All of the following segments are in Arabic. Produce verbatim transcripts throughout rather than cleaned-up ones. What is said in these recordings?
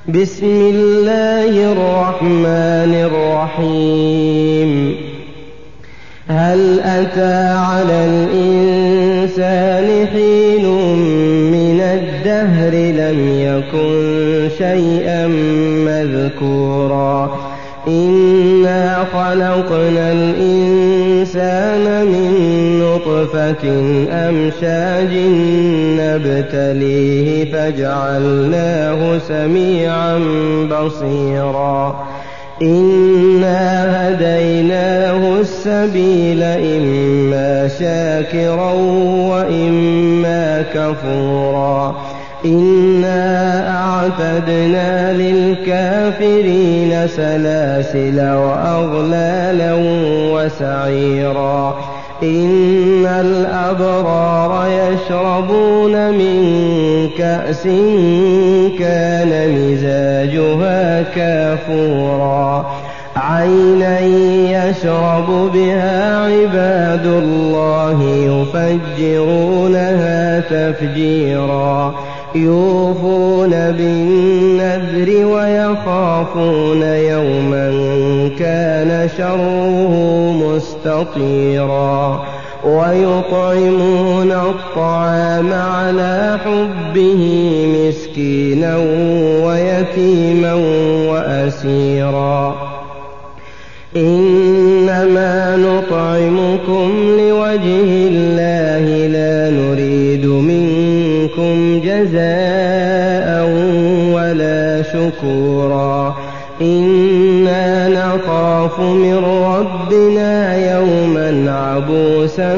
بسم الله الرحمن الرحيم هل أتى على الإنسان حين من الدهر لم يكن شيئا مذكورا إنا خلقنا الإنسان من نطفة أمشاج نبتليه فجعلناه سميعا بصيرا إنا هديناه السبيل إما شاكرا وإما كفورا إنا أعتدنا للكافرين سلاسل وأغلالا وسعيرا إن الأبرار يشربون من كأس كان مزاجها كافورا عينا يشرب بها عباد الله يفجرونها تفجيرا يوفون بالنذر ويخافون يوما كان شره مستطيرا ويطعمون الطعام على حبه مسكينا ويتيما وأسيرا إنما نطعمكم لوجه الله لا نريد منكم جزاء ولا شكورا إنا نخاف من ربنا يوما عبوسا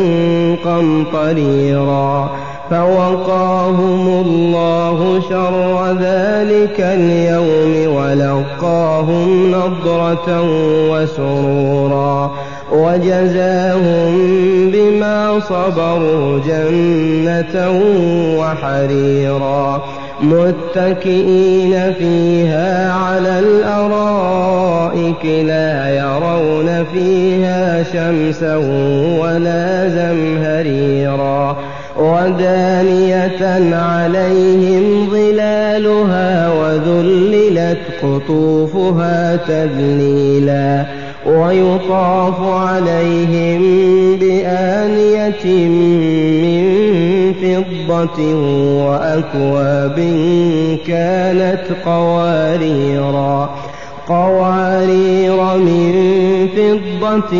قمطريرا فوقاهم الله شر ذلك اليوم ولقاهم نضرة وسرورا وجزاهم بما صبروا جنة وحريرا متكئين فيها على الأرائك لا يرون فيها شمسا ولا زمهريرا ودانية عليهم ظلالها وذللت قطوفها تذليلا ويطاف عليهم بآنية من فضة وأكواب كانت قواريرا قوارير من فضة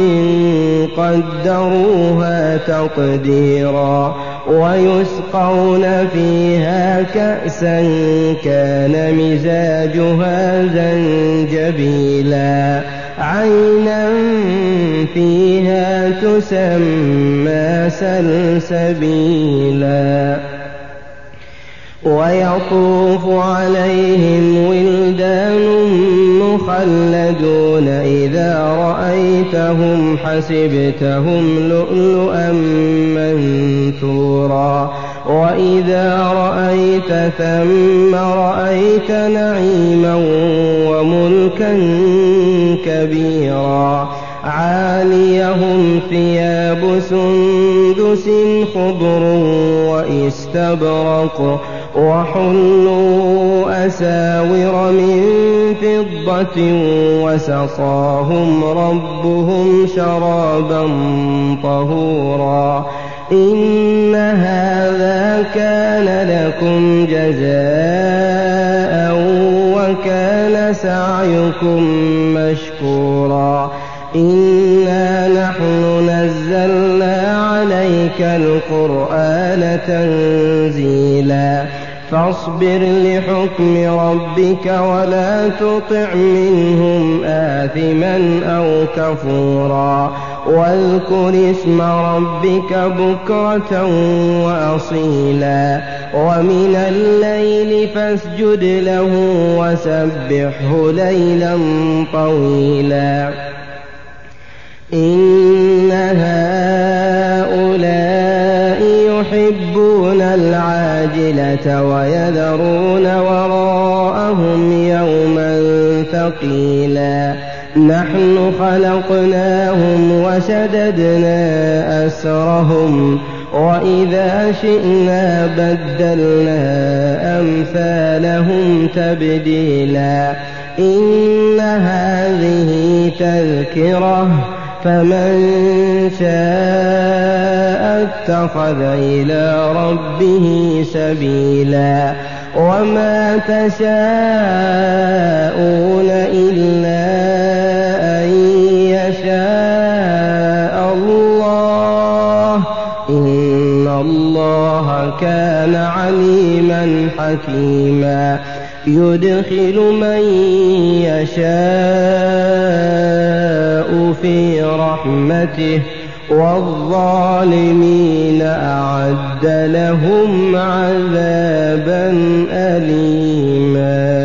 قدروها تقديرا ويسقون فيها كأسا كان مزاجها زنجبيلا عينا فيها تسمى سلسبيلا ويطوف عليهم ولدان مخلدون إذا رأيتهم حسبتهم لؤلؤا منثورا وإذا رأيت ثم رأيت نعيما وملكا كبيرا عاليهم ثياب سندس خضر واستبرق وحلوا أساور من فضة وسقاهم ربهم شرابا طهورا إن هذا كان لكم جزاء وكان سعيكم مشكورا إنا نحن نزلنا عليك القرآن تنزيلا فاصبر لحكم ربك ولا تطع منهم آثما أو كفورا واذكر اسم ربك بكرة وأصيلا ومن الليل فاسجد له وسبحه ليلا طويلا إن هؤلاء يحبون العاجلة ويذرون وراءهم يوما ثقيلا نحن خلقناهم وشددنا أسرهم وإذا شئنا بدلنا أمثالهم تبديلا إن هذه تذكرة فمن شاء اتخذ إلى ربه سبيلا وما تشاءون إلا أن يشاء الله إن الله كان عليما حكيما يدخل من يشاء في رحمته والظالمين أعد لهم عذابا أليما.